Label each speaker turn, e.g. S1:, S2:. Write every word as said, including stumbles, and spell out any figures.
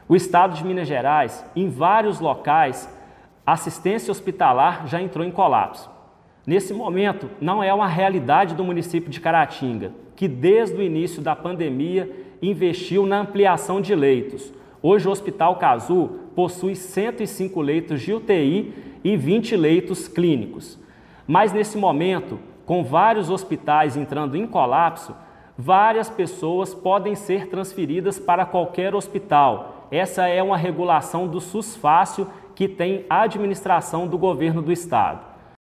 S1: O estado de Minas Gerais, em vários locais, a assistência hospitalar já entrou em colapso. Nesse momento, não é uma realidade do município de Caratinga, que desde o início da pandemia investiu na ampliação de leitos. Hoje o Hospital Cazu possui cento e cinco leitos de U T I e vinte leitos clínicos. Mas nesse momento, com vários hospitais entrando em colapso, várias pessoas podem ser transferidas para qualquer hospital. Essa é uma regulação do SUS Fácil que tem a administração do governo do estado.